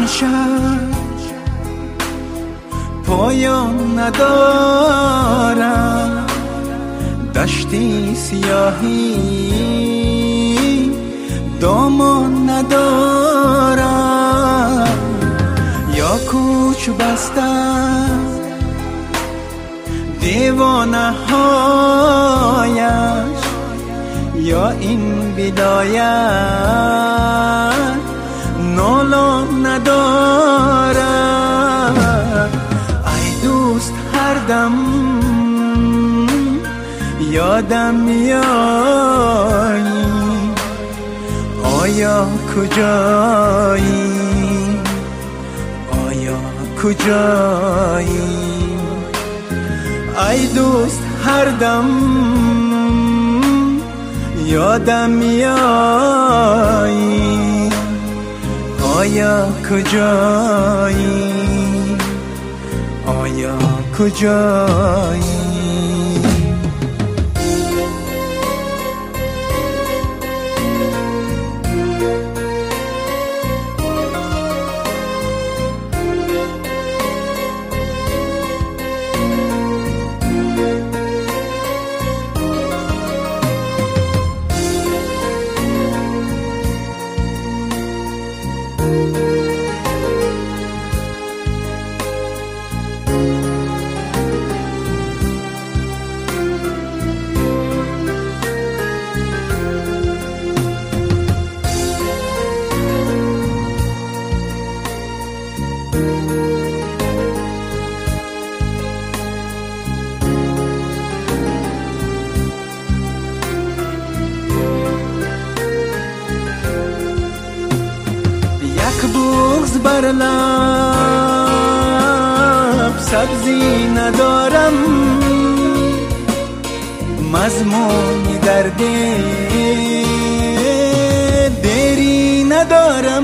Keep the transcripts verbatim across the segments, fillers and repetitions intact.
شب پایان ندارم، دشتی سیاهی دامان ندارم، یا کوچ بستم دیوانه هایش، یا این بدایت نالان ندارم. ای دوست هر دم یادم میایی، آیا کجایی، آیا کجایی؟ ای دوست هر دم یادم میایی، آیا کجایی، آیا کجایی؟ بغض بر لب سبزی ندارم، مضمون درد دیری ندارم،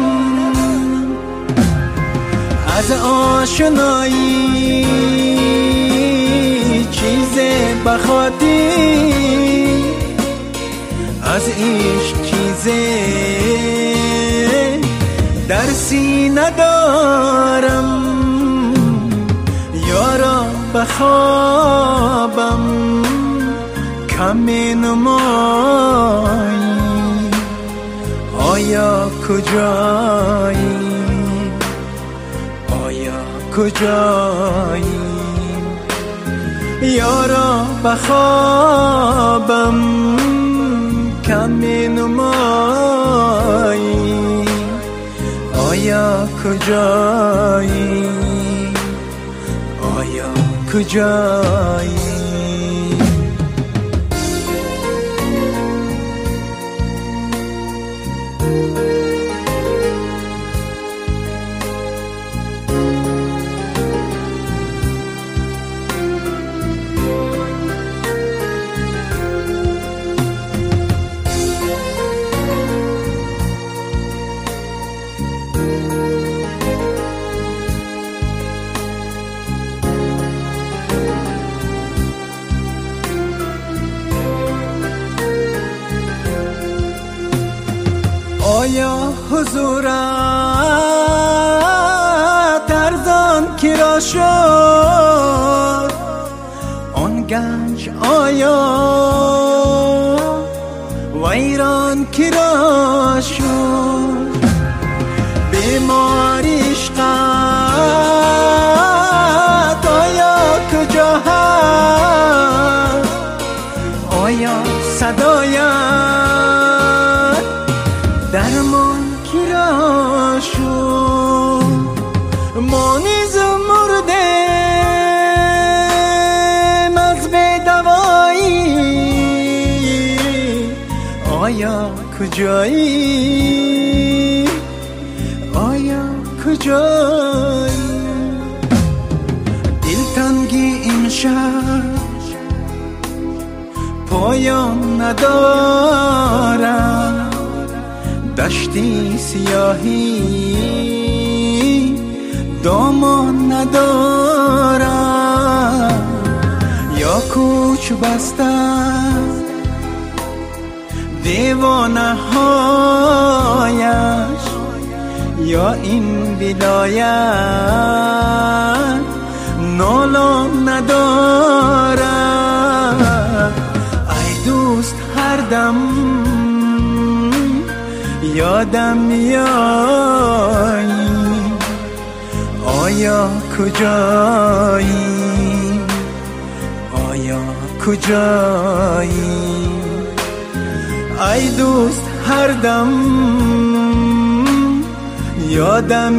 از آشنایی چیز بخاطی، از عشق چیز درسی ندارم، یارا بخوابم کم نمایی، آیا کجایی، آیا کجایی؟ یارا بخوابم کم نمایی، آیا کجایی، آیا کجایی؟ آیا حضورت ارزان کرا شد، آن گنج آیا ویران کرا شد، بیمار عشقت آیا کجا هست، آیا صدایت درمان کرا شد، ما نیز مردیم از بدوایی، آیا کجایی، آیا کجایی؟ دلتنگی امشب پایان ندارم، دشتی سیاهی دامان ندارم، یا کوچ بستم دیوانه هایش، یا این ولایت نالم ندارد. ای دوست هر دم یادم میایی، آیا کجایی، آیا کجایی؟ ای دوست هر دم یادم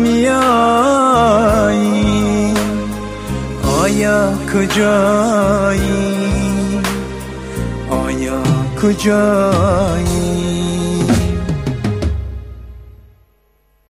میایی، آیا کجایی، آیا کجایی؟